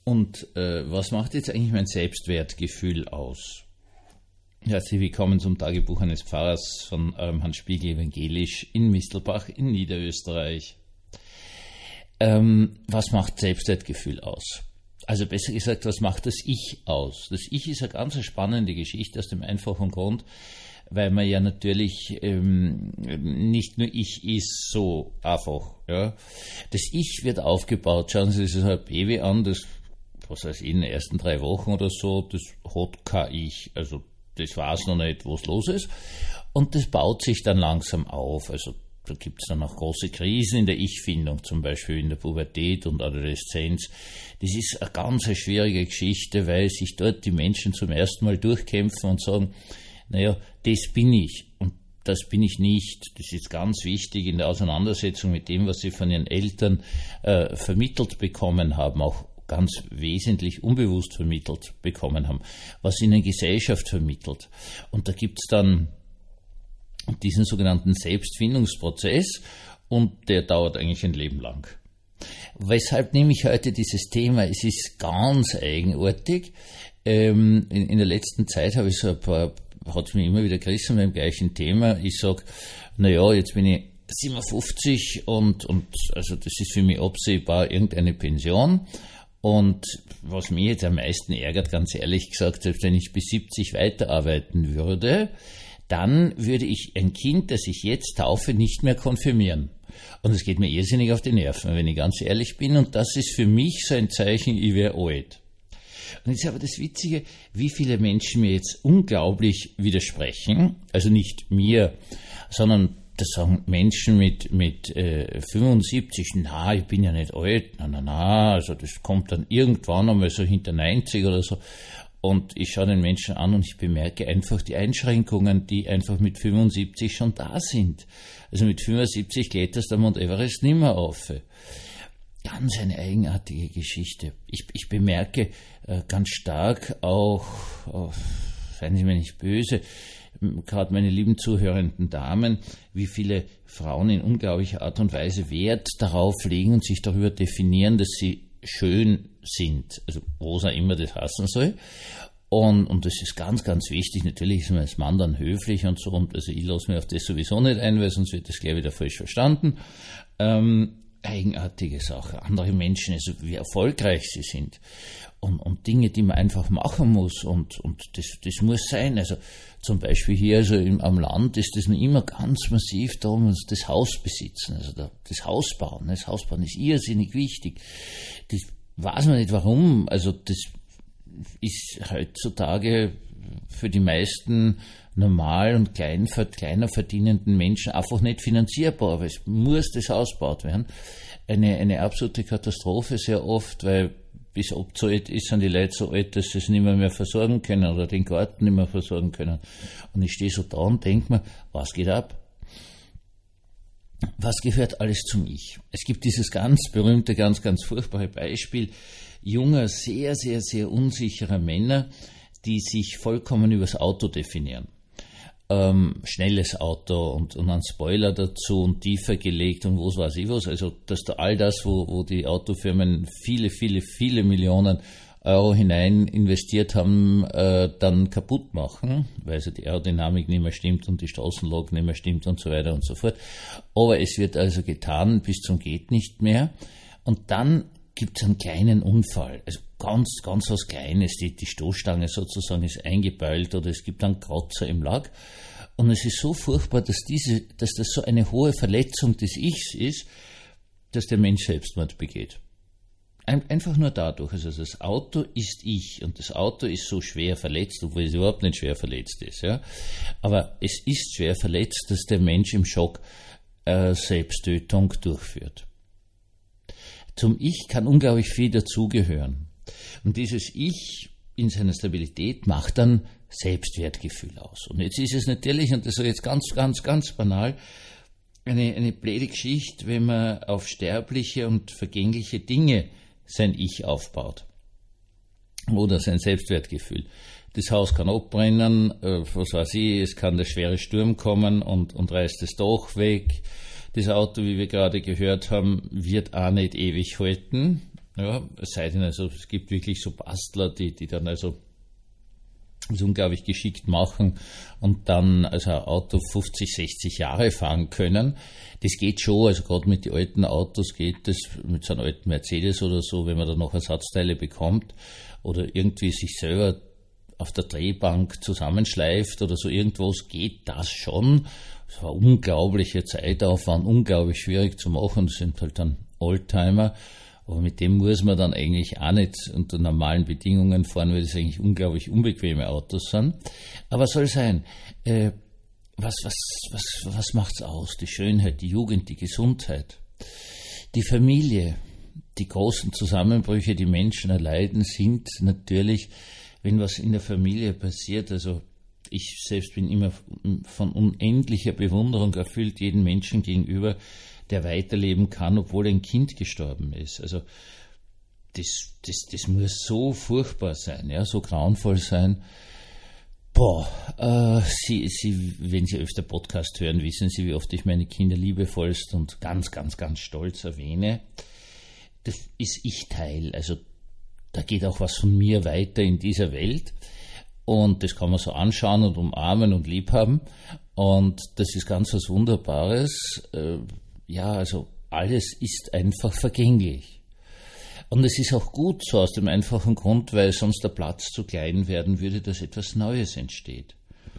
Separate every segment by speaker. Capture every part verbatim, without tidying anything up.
Speaker 1: Und äh, was macht jetzt eigentlich mein Selbstwertgefühl aus? Herzlich willkommen zum Tagebuch eines Pfarrers von eurem Hans Spiegel Evangelisch in Mistelbach in Niederösterreich. Ähm, was macht Selbstwertgefühl aus? Also besser gesagt, was macht das Ich aus? Das Ich ist eine ganz spannende Geschichte aus dem einfachen Grund, weil man ja natürlich ähm, nicht nur Ich ist so einfach. Ja. Das Ich wird aufgebaut. Schauen Sie sich ein Baby an, das, was weiß ich, in den ersten drei Wochen oder so, das hat kein Ich. Also das weiß noch nicht, was los ist. Und das baut sich dann langsam auf. Also da gibt es dann auch große Krisen in der Ich-Findung, zum Beispiel in der Pubertät und Adoleszenz. Das ist eine ganz schwierige Geschichte, weil sich dort die Menschen zum ersten Mal durchkämpfen und sagen, naja, das bin ich und das bin ich nicht. Das ist ganz wichtig in der Auseinandersetzung mit dem, was sie von ihren Eltern äh, vermittelt bekommen haben, auch ganz wesentlich unbewusst vermittelt bekommen haben, was ihnen Gesellschaft vermittelt. Und da gibt es dann diesen sogenannten Selbstfindungsprozess und der dauert eigentlich ein Leben lang. Weshalb nehme ich heute dieses Thema? Es ist ganz eigenartig. Ähm, in, in der letzten Zeit habe ich so ein paar, hat es mich immer wieder gerissen beim gleichen Thema. Ich sage, naja, jetzt bin ich siebenundfünfzig und, und also das ist für mich absehbar irgendeine Pension. Und was mich jetzt am meisten ärgert, ganz ehrlich gesagt, selbst wenn ich bis siebzig weiterarbeiten würde, dann würde ich ein Kind, das ich jetzt taufe, nicht mehr konfirmieren. Und es geht mir irrsinnig auf die Nerven, wenn ich ganz ehrlich bin. Und das ist für mich so ein Zeichen, ich wäre alt. Und jetzt ist aber das Witzige, wie viele Menschen mir jetzt unglaublich widersprechen. Also nicht mir, sondern das sagen Menschen mit, mit äh, fünfundsiebzig, na, ich bin ja nicht alt, na, na, na, also das kommt dann irgendwann einmal so hinter neunzig oder so. Und ich schaue den Menschen an und ich bemerke einfach die Einschränkungen, die einfach mit fünfundsiebzig schon da sind. Also mit fünfundsiebzig kletterst du am Mount Everest nimmer auf. Ganz eine eigenartige Geschichte. Ich, ich bemerke äh, ganz stark auch, oh, seien Sie mir nicht böse, gerade meine lieben zuhörenden Damen, wie viele Frauen in unglaublicher Art und Weise Wert darauf legen und sich darüber definieren, dass sie schön sind, also was auch immer das heißen soll. Und, und das ist ganz, ganz wichtig. Natürlich ist man als Mann dann höflich und so. Und also ich lasse mich auf das sowieso nicht ein, weil sonst wird das gleich wieder falsch verstanden. Ähm, eigenartige Sache. Andere Menschen, also wie erfolgreich sie sind. Und, und Dinge, die man einfach machen muss. Und, und das, das muss sein. Also zum Beispiel hier also im, am Land ist das noch immer ganz massiv darum, das Haus besitzen. Also da, das Haus bauen. Das Haus bauen ist irrsinnig wichtig. Das weiß man nicht warum. Also das ist heutzutage für die meisten normal und klein, kleiner verdienenden Menschen einfach nicht finanzierbar, weil es muss das Haus gebaut werden. Eine, eine absolute Katastrophe sehr oft, weil bis abzahlt ist, sind die Leute so alt, dass sie es nicht mehr, mehr versorgen können oder den Garten nicht mehr versorgen können. Und ich stehe so da und denke mir, was geht ab? Was gehört alles zum Ich? Es gibt dieses ganz berühmte, ganz, ganz furchtbare Beispiel junger, sehr, sehr, sehr unsicherer Männer, die sich vollkommen übers Auto definieren. Ähm, schnelles Auto und, und ein Spoiler dazu und tiefer gelegt und was weiß ich was. Also, dass da all das, wo, wo die Autofirmen viele, viele, viele Millionen Euro hinein investiert haben, äh, dann kaputt machen, weil also die Aerodynamik nicht mehr stimmt und die Straßenlage nicht mehr stimmt und so weiter und so fort. Aber es wird also getan bis zum geht nicht mehr. Und dann gibt es einen kleinen Unfall, also ganz, ganz was Kleines, die, die Stoßstange sozusagen ist eingebeult oder es gibt einen Kratzer im Lack und es ist so furchtbar, dass diese, dass das so eine hohe Verletzung des Ichs ist, dass der Mensch Selbstmord begeht. Ein, einfach nur dadurch, also das Auto ist ich und das Auto ist so schwer verletzt, obwohl es überhaupt nicht schwer verletzt ist, ja, aber es ist schwer verletzt, dass der Mensch im Schock äh, Selbsttötung durchführt. Zum Ich kann unglaublich viel dazugehören. Und dieses Ich in seiner Stabilität macht dann Selbstwertgefühl aus. Und jetzt ist es natürlich, und das ist jetzt ganz, ganz, ganz banal, eine, eine blöde Geschichte, wenn man auf sterbliche und vergängliche Dinge sein Ich aufbaut. Oder sein Selbstwertgefühl. Das Haus kann abbrennen, äh, was weiß ich, es kann der schwere Sturm kommen und, und reißt das Dach weg. Das Auto, wie wir gerade gehört haben, wird auch nicht ewig halten. Ja, es sei denn, also es gibt wirklich so Bastler, die, die dann also das unglaublich geschickt machen und dann also ein Auto fünfzig, sechzig Jahre fahren können. Das geht schon, also gerade mit den alten Autos geht das, mit so einem alten Mercedes oder so, wenn man da noch Ersatzteile bekommt oder irgendwie sich selber auf der Drehbank zusammenschleift oder so irgendwas, geht das schon. Es war unglaubliche Zeitaufwand, unglaublich schwierig zu machen, das sind halt dann Oldtimer. Aber mit dem muss man dann eigentlich auch nicht unter normalen Bedingungen fahren, weil das eigentlich unglaublich unbequeme Autos sind. Aber soll sein. Äh, was, was, was, was macht's aus? Die Schönheit, die Jugend, die Gesundheit, die Familie, die großen Zusammenbrüche, die Menschen erleiden, sind natürlich, wenn was in der Familie passiert. Also ich selbst bin immer von unendlicher Bewunderung erfüllt jeden Menschen gegenüber, der weiterleben kann, obwohl ein Kind gestorben ist. Also das, das, das muss so furchtbar sein, ja, so grauenvoll sein. Boah, äh, Sie, Sie, wenn Sie öfter Podcast hören, wissen Sie, wie oft ich meine Kinder liebevollst und ganz, ganz, ganz stolz erwähne. Das ist Ich-Teil, also da geht auch was von mir weiter in dieser Welt. Und das kann man so anschauen und umarmen und liebhaben. Und das ist ganz was Wunderbares. Äh, Ja, also alles ist einfach vergänglich. Und es ist auch gut so aus dem einfachen Grund, weil sonst der Platz zu klein werden würde, dass etwas Neues entsteht.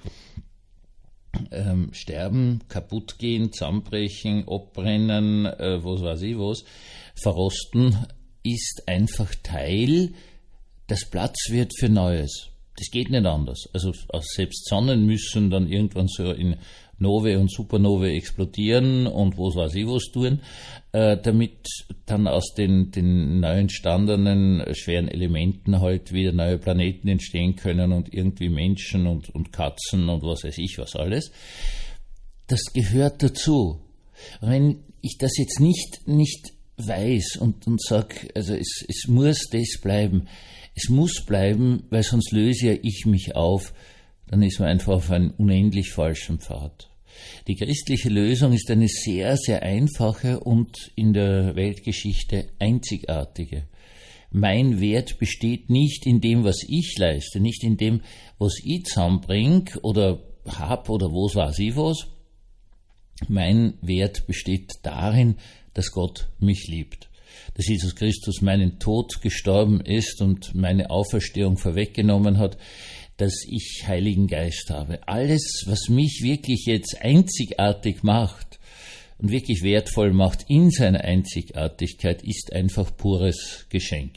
Speaker 1: Ähm, sterben, kaputt gehen, zusammenbrechen, abbrennen, äh, was weiß ich was, verrosten, ist einfach Teil, dass Platz wird für Neues. Das geht nicht anders. Also selbst Sonnen müssen dann irgendwann so in Novae und Supernovae explodieren und was weiß ich was tun, äh, damit dann aus den, den neu entstandenen schweren Elementen halt wieder neue Planeten entstehen können und irgendwie Menschen und, und Katzen und was weiß ich was alles. Das gehört dazu. Und wenn ich das jetzt nicht, nicht weiß und, und sage, also es, es muss das bleiben, es muss bleiben, weil sonst löse ja ich mich auf, dann ist man einfach auf einem unendlich falschen Pfad. Die christliche Lösung ist eine sehr, sehr einfache und in der Weltgeschichte einzigartige. Mein Wert besteht nicht in dem, was ich leiste, nicht in dem, was ich zusammenbringe oder hab oder was weiß ich was. Mein Wert besteht darin, dass Gott mich liebt. Dass Jesus Christus meinen Tod gestorben ist und meine Auferstehung vorweggenommen hat, dass ich Heiligen Geist habe. Alles, was mich wirklich jetzt einzigartig macht und wirklich wertvoll macht in seiner Einzigartigkeit, ist einfach pures Geschenk.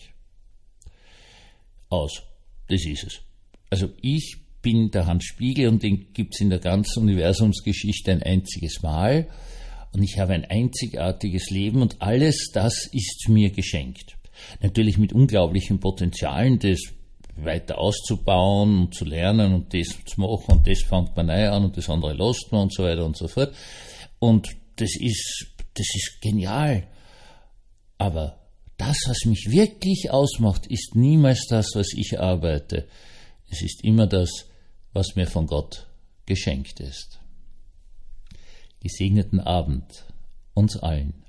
Speaker 1: Aus. Das ist es. Also ich bin der Hans Spiegel und den gibt's in der ganzen Universumsgeschichte ein einziges Mal. Und ich habe ein einzigartiges Leben und alles das ist mir geschenkt. Natürlich mit unglaublichen Potenzialen, das weiter auszubauen und zu lernen und das zu machen und das fängt man neu an und das andere lässt man und so weiter und so fort. Und das ist, das ist genial. Aber das, was mich wirklich ausmacht, ist niemals das, was ich arbeite. Es ist immer das, was mir von Gott geschenkt ist. Gesegneten Abend uns allen.